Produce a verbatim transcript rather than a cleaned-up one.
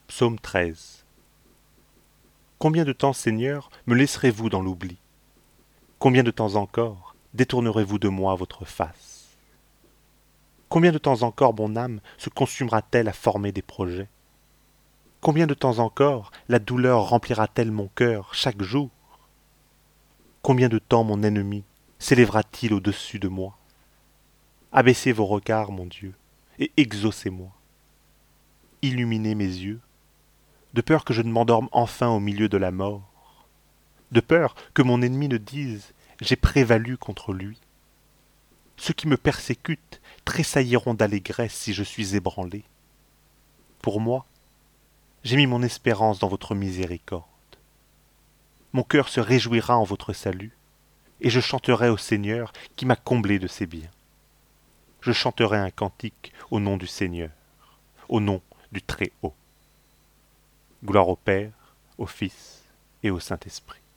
Psaume treize. Combien de temps, Seigneur, me laisserez-vous dans l'oubli? Combien de temps encore détournerez-vous de moi votre face? Combien de temps encore mon âme se consumera-t-elle à former des projets? Combien de temps encore la douleur remplira-t-elle mon cœur chaque jour? Combien de temps mon ennemi s'élèvera-t-il au-dessus de moi? Abaissez vos regards, mon Dieu, et exaucez-moi. Illuminez mes yeux, de peur que je ne m'endorme enfin au milieu de la mort, de peur que mon ennemi ne dise « j'ai prévalu contre lui ». Ceux qui me persécutent tressailliront d'allégresse si je suis ébranlé. Pour moi, j'ai mis mon espérance dans votre miséricorde. Mon cœur se réjouira en votre salut, et je chanterai au Seigneur qui m'a comblé de ses biens. Je chanterai un cantique au nom du Seigneur, au nom du Très-Haut. Gloire au Père, au Fils et au Saint-Esprit.